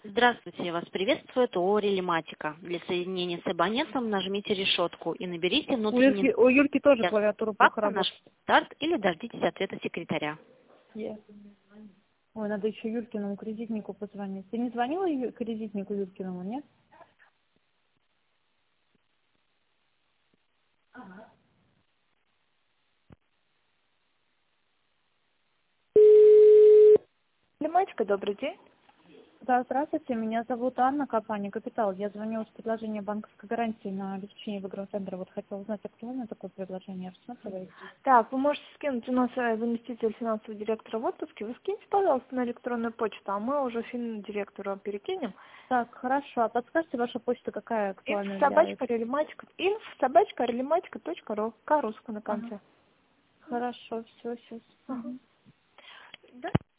Здравствуйте, вас приветствует ООО «Релематика». Для соединения с абонентом нажмите решетку и наберите внутренний У Юльки тоже клавиатура плохо факта работает. наш старт или дождитесь ответа секретаря. Ой, надо еще Юлькиному кредитнику позвонить. Ты не звонила кредитнику Юлькиному, нет? Лимачка, добрый день. Да, здравствуйте, меня зовут Анна, компания «Капитал». Я звоню с предложением банковской гарантии на обеспечение выигрыша тендера. Вот хотела узнать, актуально такое предложение рассматриваете? Так, вы можете скинуть, у нас заместитель финансового директора в отпуске. Вы скиньте, пожалуйста, на электронную почту, а мы уже директору перекинем. Так, хорошо. А подскажите, ваша почта какая актуальная для... info@relematica.ru, К русскую на Ага. конце. Хорошо, все, сейчас. Ага. Да?